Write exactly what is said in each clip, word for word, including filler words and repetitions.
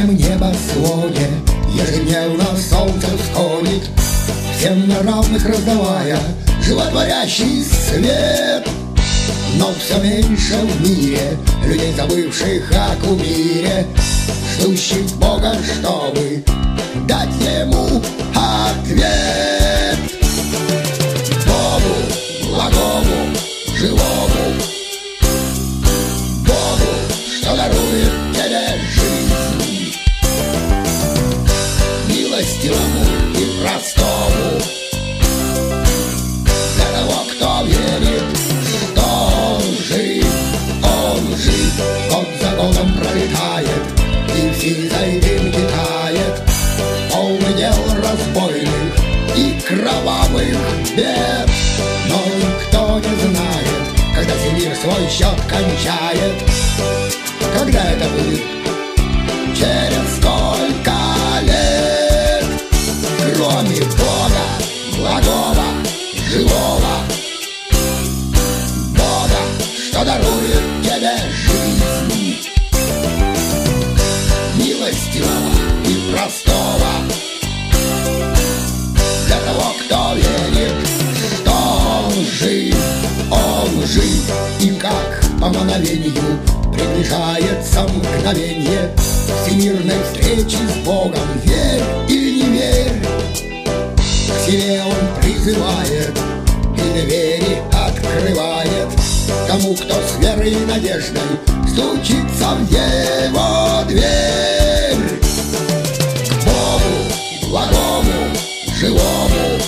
черном небосводе ежедневно солнце всходит, всем на равных раздавая животворящий свет. Но все меньше в мире людей, забывших о кумире, ждущих Бога, чтобы дать ему ответ. Богу благому, живому, Богу, что дарует тебе жизнь, милостивому и простому, для того, кто верит, что он жив, он жив. Год за годом пролетает, и в сизой дымке тает, полный дел разбойных и кровавых бед. Но никто не знает, когда мир свой счет кончает. Когда это будет? Через сколько лет? Кроме Бога благого, живого, Бога, что дарует тебе жизнь, милостивого и простого, для того, кто верит, что он жив, он жив. И как по мановению приближается мгновенье всемирной встречи с Богом, верь или не верь, к себе он призывает и двери открывает тому, кто с верой и надеждой стучится в его дверь. К Богу благому, живому,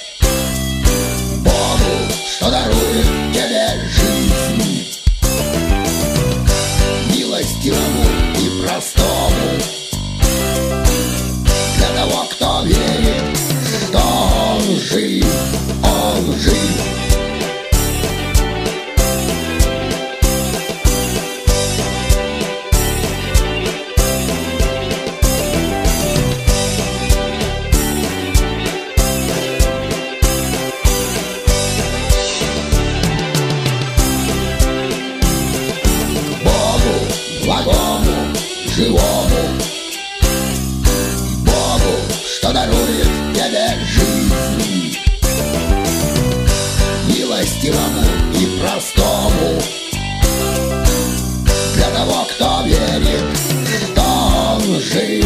Богу, что дарует тебе жизнь, милостивому и простому, для того, кто верит, что он жив, он жив. Благому, живому, Богу, что дарует тебе жизнь, милостивому и простому, для того, кто верит, что он жив.